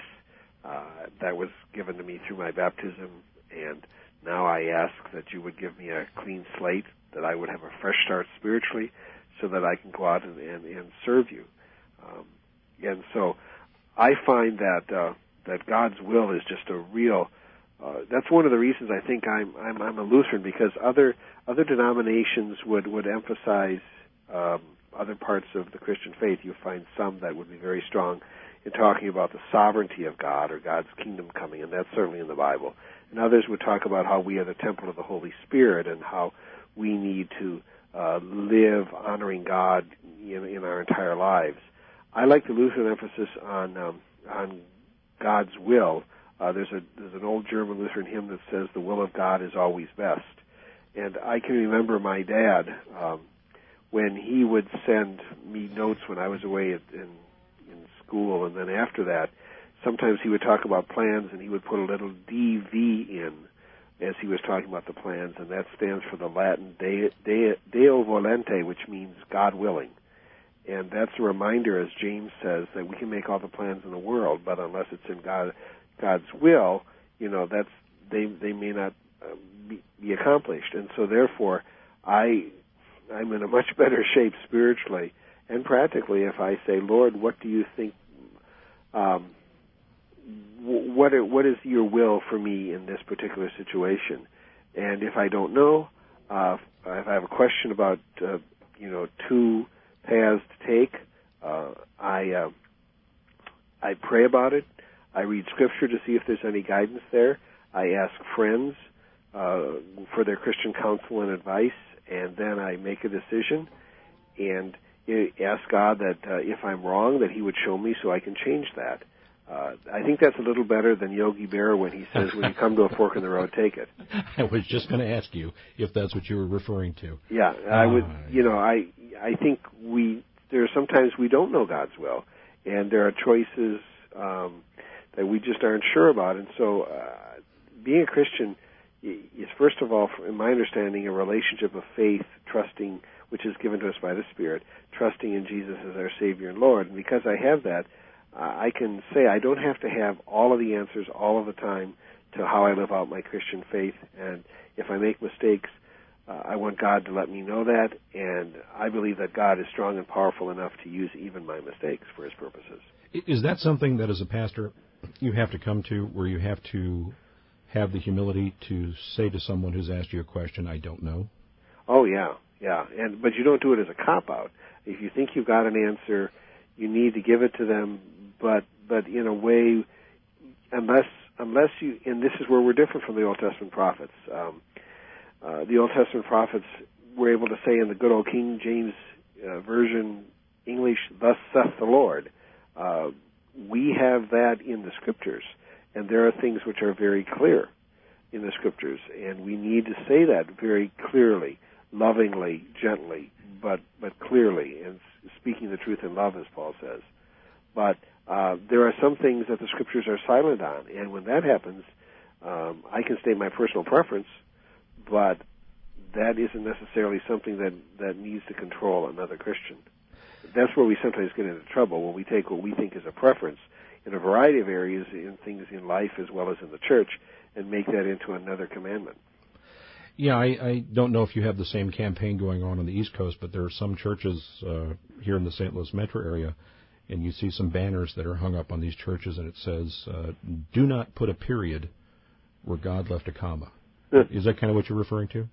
Uh, that was given to me through my baptism, and now I ask that you would give me a clean slate, that I would have a fresh start spiritually, so that I can go out and, and, and serve you. Um, and so I find that uh, that God's will is just a real. Uh, that's one of the reasons I think I'm I'm, I'm a Lutheran, because other other denominations would would emphasize um, other parts of the Christian faith. You find some that would be very strong in talking about the sovereignty of God or God's kingdom coming, and that's certainly in the Bible. And others would talk about how we are the temple of the Holy Spirit and how we need to uh, live honoring God in, in our entire lives. I like the Lutheran emphasis on um, on God's will. Uh, there's a there's an old German Lutheran hymn that says, "The will of God is always best." And I can remember my dad um, when he would send me notes when I was away at, in in school, and then after that, sometimes he would talk about plans, and he would put a little D V in as he was talking about the plans, and that stands for the Latin de, de, Deo volente, which means God willing. And that's a reminder, as James says, that we can make all the plans in the world, but unless it's in God, God's will, you know, that's they they may not uh, be, be accomplished. And so, therefore, I I'm in a much better shape spiritually and practically if I say, Lord, what do you think? Um, What what is your will for me in this particular situation? And if I don't know, uh, if I have a question about uh, you know two paths to take, uh, I uh, I pray about it. I read Scripture to see if there's any guidance there. I ask friends uh, for their Christian counsel and advice, and then I make a decision and ask God that uh, if I'm wrong, that He would show me so I can change that. Uh, I think that's a little better than Yogi Berra when he says, when you come to a fork in the road, take it. I was just going to ask you if that's what you were referring to. Yeah, I would, you know, I I think we, there are sometimes we don't know God's will, and there are choices um, that we just aren't sure about. And so uh, being a Christian is, first of all, in my understanding, a relationship of faith, trusting, which is given to us by the Spirit, trusting in Jesus as our Savior and Lord. And because I have that, Uh, I can say I don't have to have all of the answers all of the time to how I live out my Christian faith. And if I make mistakes, uh, I want God to let me know that. And I believe that God is strong and powerful enough to use even my mistakes for His purposes. Is that something that as a pastor you have to come to, where you have to have the humility to say to someone who's asked you a question, I don't know? Oh, yeah, yeah. And but you don't do it as a cop-out. If you think you've got an answer, you need to give it to them, but but in a way, unless unless you, and this is where we're different from the Old Testament prophets. Um, uh, the Old Testament prophets were able to say in the good old King James uh, Version English, "Thus saith the Lord." Uh, we have that in the Scriptures, and there are things which are very clear in the Scriptures, and we need to say that very clearly, lovingly, gently, but but clearly, and speaking the truth in love, as Paul says. But uh, there are some things that the Scriptures are silent on, and when that happens, um, I can state my personal preference, but that isn't necessarily something that, that needs to control another Christian. That's where we sometimes get into trouble, when we take what we think is a preference in a variety of areas, in things in life as well as in the church, and make that into another commandment. Yeah, I, I don't know if you have the same campaign going on on the East Coast, but there are some churches uh, here in the Saint Louis metro area, and you see some banners that are hung up on these churches, and it says, uh, do not put a period where God left a comma. Is that kind of what you're referring to?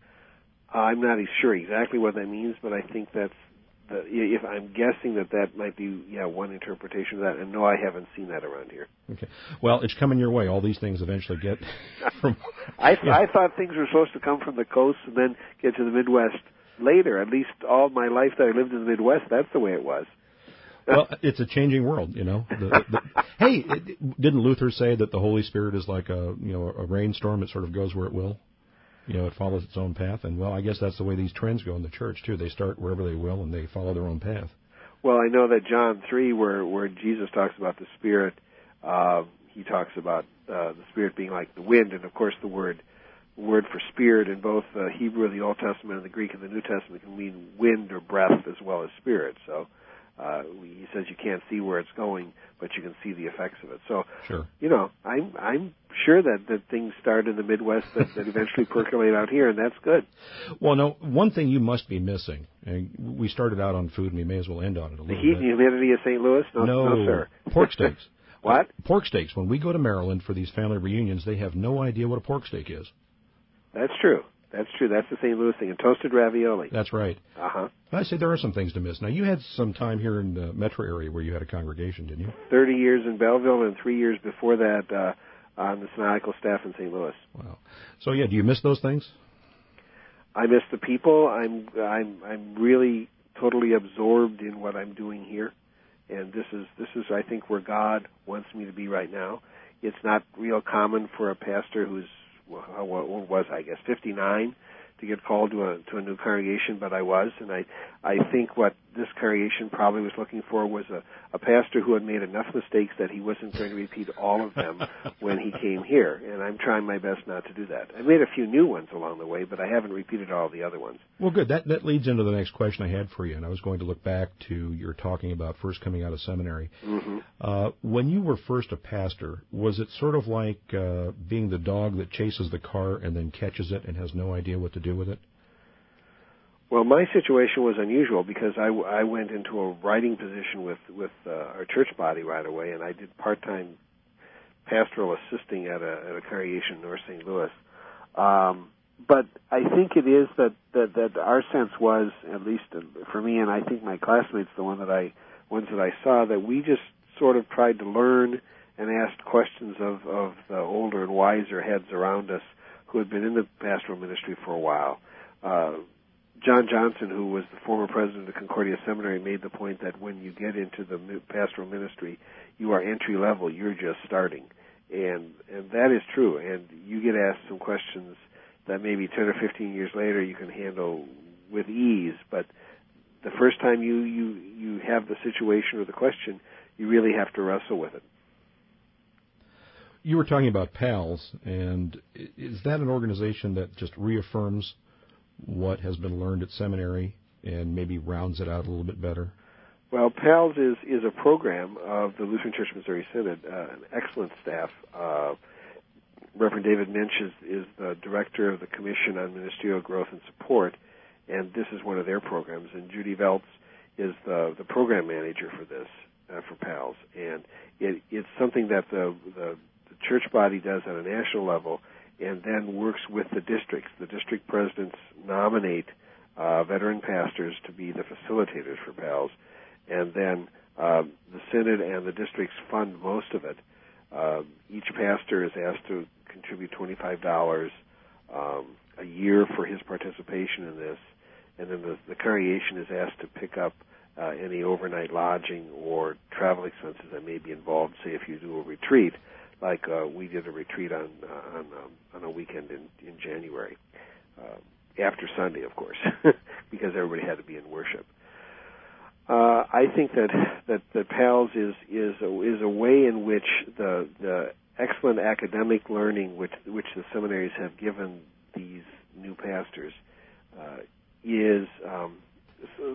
I'm not sure exactly what that means, but I think that's, the, if I'm guessing that that might be, yeah, one interpretation of that, and no, I haven't seen that around here. Okay. Well, it's coming your way. All these things eventually get from... I, yeah. I thought things were supposed to come from the coast and then get to the Midwest later. At least all my life that I lived in the Midwest, that's the way it was. Well, it's a changing world, you know. The, the, hey, it, didn't Luther say that the Holy Spirit is like a you know a rainstorm? It sort of goes where it will. You know, it follows its own path. And, well, I guess that's the way these trends go in the church, too. They start wherever they will, and they follow their own path. Well, I know that John three, where, where Jesus talks about the Spirit, uh, he talks about uh, the Spirit being like the wind. And, of course, the word word for Spirit in both the Hebrew of the Old Testament and the Greek of the New Testament can mean wind or breath as well as spirit. So uh, he says you can't see where it's going, but you can see the effects of it. So, sure. you know, I'm I'm sure that, that things start in the Midwest that, that eventually percolate out here, and that's good. Well, no, one thing you must be missing, and we started out on food, and we may as well end on it a little bit. The heat and humidity of Saint Louis? No, no, no sir. Pork steaks. What? Uh, pork steaks. When we go to Maryland for these family reunions, they have no idea what a pork steak is. That's true. That's true. That's the Saint Louis thing. And toasted ravioli. That's right. Uh-huh. I say there are some things to miss. Now, you had some time here in the metro area where you had a congregation, didn't you? Thirty years in Belleville and three years before that uh, on the synodical staff in Saint Louis. Wow. So, yeah, do you miss those things? I miss the people. I'm I'm I'm really totally absorbed in what I'm doing here, and this is this is I think where God wants me to be right now. It's not real common for a pastor who's well, what was I guess fifty-nine to get called to a to a new congregation, but I was, and I I think what this congregation probably was looking for was a, a pastor who had made enough mistakes that he wasn't going to repeat all of them when he came here, and I'm trying my best not to do that. I made a few new ones along the way, but I haven't repeated all the other ones. Well, good. That that leads into the next question I had for you, and I was going to look back to your talking about first coming out of seminary. Mm-hmm. Uh, when you were first a pastor, was it sort of like uh, being the dog that chases the car and then catches it and has no idea what to do with it? Well, my situation was unusual because I, I went into a writing position with, with uh, our church body right away, and I did part-time pastoral assisting at a, at a congregation in North Saint Louis. Um, but I think it is that, that, that our sense was, at least for me, and I think my classmates, the one that I, ones that I saw, that we just sort of tried to learn and asked questions of, of the older and wiser heads around us who had been in the pastoral ministry for a while. Uh, John Johnson, who was the former president of Concordia Seminary, made the point that when you get into the pastoral ministry, you are entry level, you're just starting. And and that is true. And you get asked some questions that maybe ten or fifteen years later you can handle with ease. But the first time you, you, you have the situation or the question, you really have to wrestle with it. You were talking about PALS, and is that an organization that just reaffirms what has been learned at seminary and maybe rounds it out a little bit better? Well, PALS is, is a program of the Lutheran Church Missouri Synod, uh, an excellent staff. Uh, Reverend David Minch is, is the director of the Commission on Ministerial Growth and Support, and this is one of their programs. And Judy Veltz is the, the program manager for this, uh, for PALS. And it, it's something that the, the, the church body does at a national level, and then works with the districts. The district presidents nominate uh, veteran pastors to be the facilitators for PALS, and then uh, the synod and the districts fund most of it. Uh, each pastor is asked to contribute twenty-five dollars um, a year for his participation in this, and then the, the congregation is asked to pick up uh, any overnight lodging or travel expenses that may be involved, say if you do a retreat. Like uh, we did a retreat on uh, on, um, on a weekend in, in January, uh, after Sunday, of course, because everybody had to be in worship. Uh, I think that that the PALS is is a, is a way in which the the excellent academic learning which which the seminaries have given these new pastors uh, is um, so,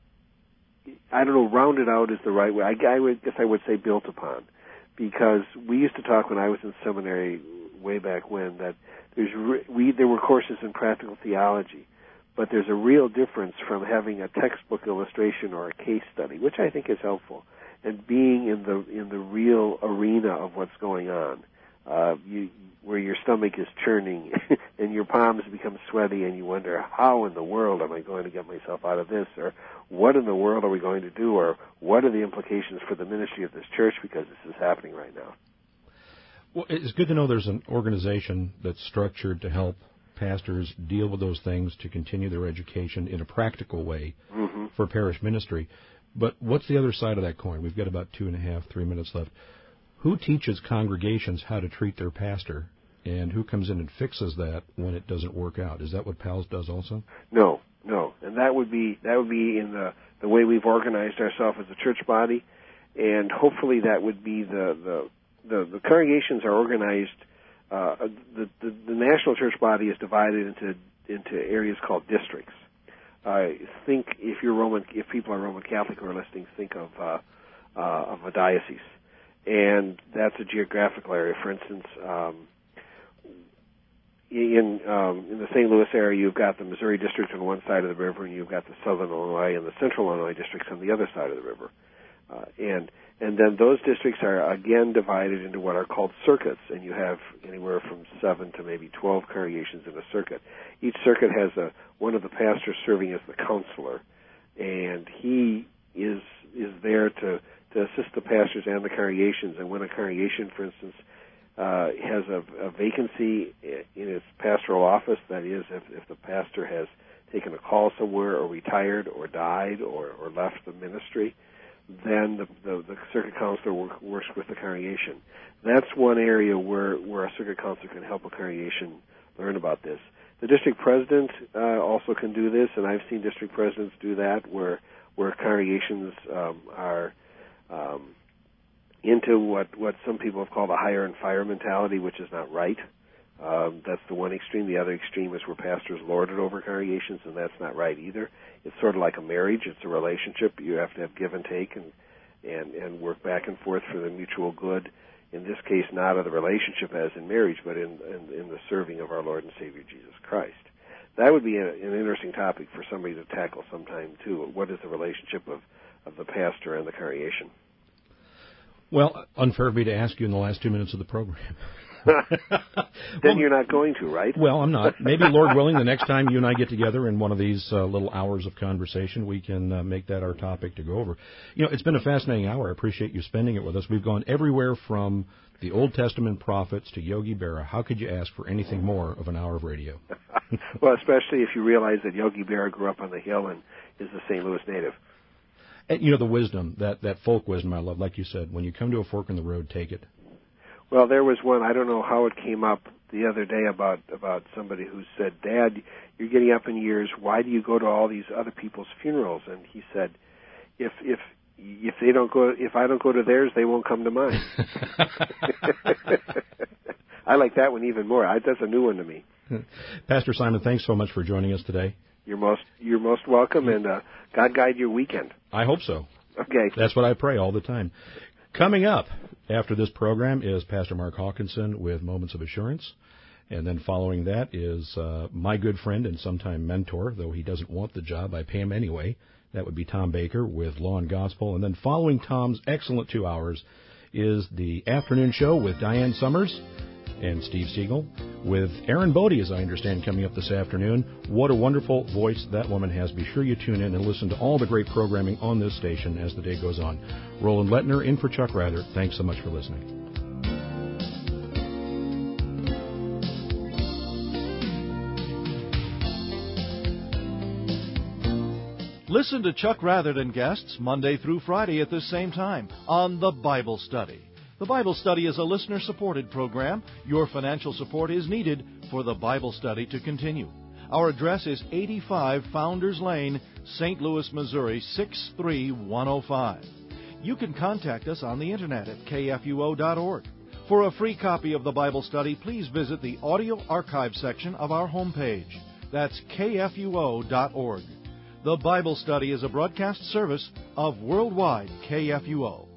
I don't know, rounded out is the right way. I, I would guess I would say built upon. Because we used to talk when I was in seminary way back when that there's re- we there were courses in practical theology, but there's a real difference from having a textbook illustration or a case study, which I think is helpful, and being in the in the real arena of what's going on, uh, you, where your stomach is churning and your palms become sweaty, and you wonder how in the world am I going to get myself out of this, or what in the world are we going to do, or what are the implications for the ministry of this church because this is happening right now. Well, it's good to know there's an organization that's structured to help pastors deal with those things to continue their education in a practical way mm-hmm. for parish ministry. But what's the other side of that coin? We've got about two and a half, three minutes left. Who teaches congregations how to treat their pastor, and who comes in and fixes that when it doesn't work out? Is that what P A L S does also? No, no, and that would be that would be in the the way we've organized ourselves as a church body, and hopefully that would be the the the, the congregations are organized. Uh, the, the the national church body is divided into into areas called districts. Uh, think if you're Roman, if people are Roman Catholic who are listening, think of uh, uh, of a diocese, and that's a geographical area. For instance, um, in um, in the Saint Louis area, you've got the Missouri district on one side of the river, and you've got the Southern Illinois and the Central Illinois districts on the other side of the river, uh, and and then those districts are again divided into what are called circuits, and you have anywhere from seven to maybe twelve congregations in a circuit. Each circuit has a one of the pastors serving as the counselor, and he is is there to, to assist the pastors and the congregations. And when a congregation, for instance, uh, has a, a vacancy in its pastoral office, that is, if, if the pastor has taken a call somewhere or retired or died or, or left the ministry, then the, the, the circuit counselor work, works with the congregation. That's one area where, where a circuit counselor can help a congregation learn about this. The district president uh, also can do this, and I've seen district presidents do that, where where congregations um, are um, into what, what some people have called a hire and fire mentality, which is not right. Um, that's the one extreme. The other extreme is where pastors lord it over congregations, and that's not right either. It's sort of like a marriage. It's a relationship. You have to have give and take and, and, and work back and forth for the mutual good. In this case, not of the relationship as in marriage, but in, in, in the serving of our Lord and Savior Jesus Christ. That would be a, an interesting topic for somebody to tackle sometime, too. What is the relationship of, of the pastor and the congregation? Well, unfair of me to ask you in the last two minutes of the program. then well, you're not going to, right? Well, I'm not. Maybe, Lord willing, the next time you and I get together in one of these uh, little hours of conversation, we can uh, make that our topic to go over. You know, it's been a fascinating hour. I appreciate you spending it with us. We've gone everywhere from the Old Testament prophets to Yogi Berra. How could you ask for anything more of an hour of radio? Well, especially if you realize that Yogi Berra grew up on the hill and is a Saint Louis native. And, you know, the wisdom, that, that folk wisdom I love, like you said, when you come to a fork in the road, take it. Well, there was one, I don't know how it came up the other day about, about somebody who said, Dad, you're getting up in years, why do you go to all these other people's funerals? And he said, if if if they don't go, if I don't go to theirs, they won't come to mine. I like that one even more. I, that's a new one to me. Pastor Simon, thanks so much for joining us today. You're most you're most welcome, and uh, God guide your weekend. I hope so. Okay. That's what I pray all the time. Coming up after this program is Pastor Mark Hawkinson with Moments of Assurance. And then following that is uh, my good friend and sometime mentor, though he doesn't want the job, I pay him anyway. That would be Tom Baker with Law and Gospel. And then following Tom's excellent two hours is the afternoon show with Diane Summers and Steve Siegel, with Aaron Bodie, as I understand, coming up this afternoon. What a wonderful voice that woman has. Be sure you tune in and listen to all the great programming on this station as the day goes on. Roland Lettner in for Chuck Rather. Thanks so much for listening. Listen to Chuck Rather and guests Monday through Friday at this same time on The Bible Study. The Bible Study is a listener-supported program. Your financial support is needed for the Bible Study to continue. Our address is eighty-five Founders Lane, Saint Louis, Missouri, six three one oh five. You can contact us on the Internet at K F U O dot org. For a free copy of the Bible Study, please visit the audio archive section of our homepage. That's K F U O dot org. The Bible Study is a broadcast service of Worldwide K F U O.